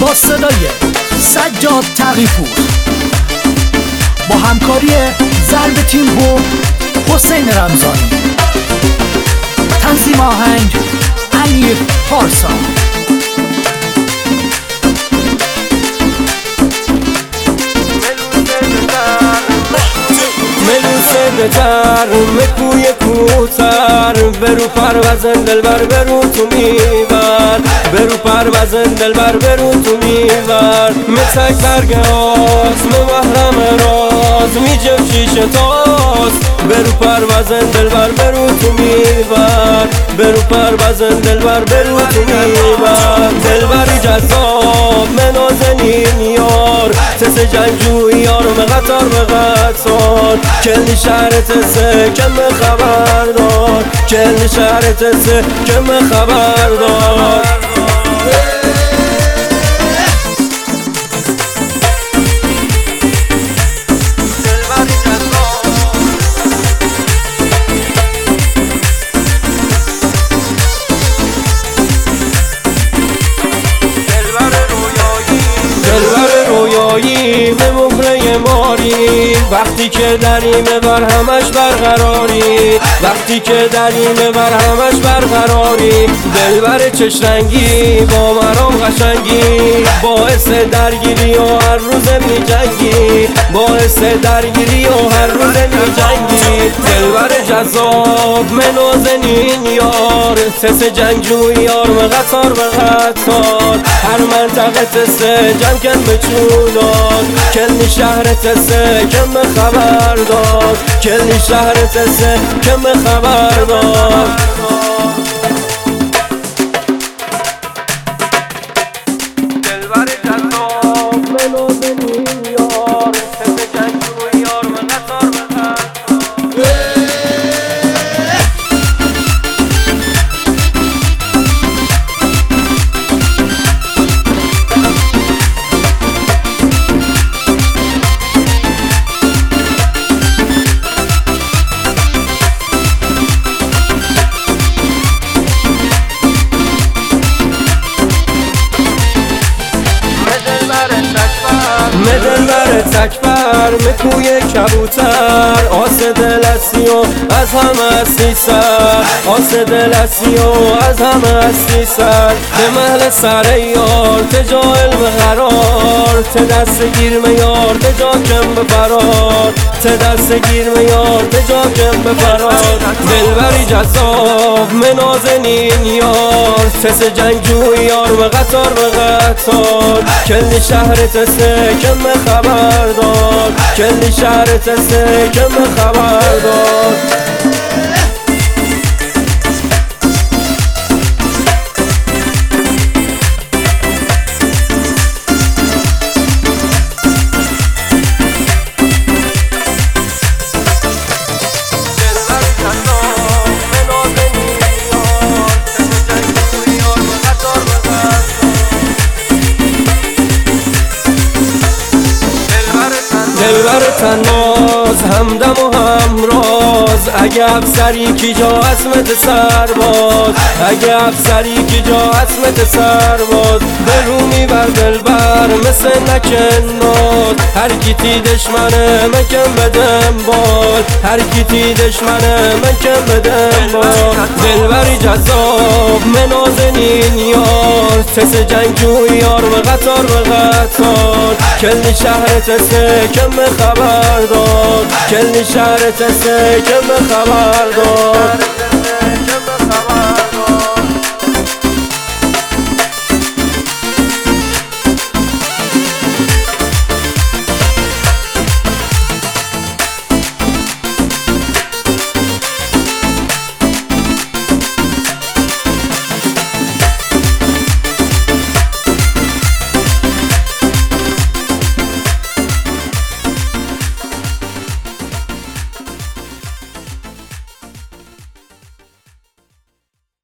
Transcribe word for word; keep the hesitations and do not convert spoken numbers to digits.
با صدای سجاد تقی‌پور با همکاری ضرب تیم و حسین رمضانی. تنظیم آهنگ علی پارسا. بتر مکوی کوتر برو پروازن دلبر برو تو میبر برو پروازن دلبر برو تو میبر متک برگه آس محرم راز میجم شیشه تاس برو پروازن دلبر برو تو میبر برو پروازن دلبر برو تو میبر دلبری جذاب منازنین یار تس جنگجوی یارم قطار به قطار کلی شهرت سه کم خبردار کلی شهرت سه کم خبردار به مهره ماری وقتی که دریمه بر همش برقراری وقتی که دریمه بر همش برقراری دلبر چش رنگی با مرام قشنگی باعث درگیری و هر روز می جنگی باعث درگیری و هر روز می جنگی دلبر جذاب منازنین یار سس جنگجوی یار قطار به قطار هر منطقه تسه جمع کن به چونان کلی شهر تسه کم خبر داد کلی شهر تسه کم خبر داد دلبر جذاب منازنین یار سس جنگجوی یار قطار به قطار مدل بر تکبر مکوی کبوتر آس دلسی و از همه هستی سر آس دلسی و از همه هستی سر به محل سر یار تجا علم قرار ته دست گیر میار تجا کم بفرار ته دست گیر میار تجا کم بفرار دلبری جذاب منازنین یار تس جنگجوی یار به قطار به قطار کلی شهر تسه کم خبر داد کلی شهر تسه کم خبر داد دلبر تناز همدم و همراز اگه افسری کی جا اسمت سرباز اگه افسری کی جا اسمت سرباز برومی بر دلبر مثل نکناز هر کیتی دشمنه من کم بدم بال هر کیتی دشمنه من کم بدم بال دلبری جذاب منازنین یار تس جنگجوی یار به قطار به قطار کلی شهر تسه کم خبر داد کلی شهر تسه کم خبر داد